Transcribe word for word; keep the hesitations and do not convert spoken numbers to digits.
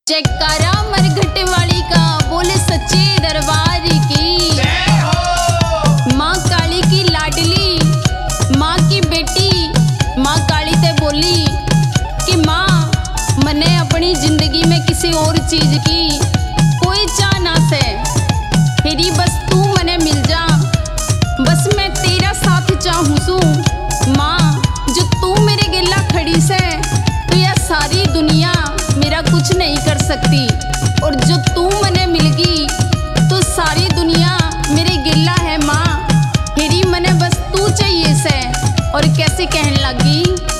जयकारा मरघट वाली का बोले सच्चे दरबार की जय हो। माँ काली की लाडली माँ की बेटी माँ काली ते बोली कि माँ मने अपनी जिंदगी में किसी और चीज की कोई चाह ना से, फिरी बस तू मने मिल जा, बस मैं तेरा साथ चाहूँ सू। माँ जो तू मेरे गिला खड़ी से तो यह सारी दुनिया मेरा कुछ नहीं कर सकती, और जो तू मने मिलगी तो सारी दुनिया मेरे गिला है। माँ फिरी मने बस तू चाहिए से। और कैसे कहने लगी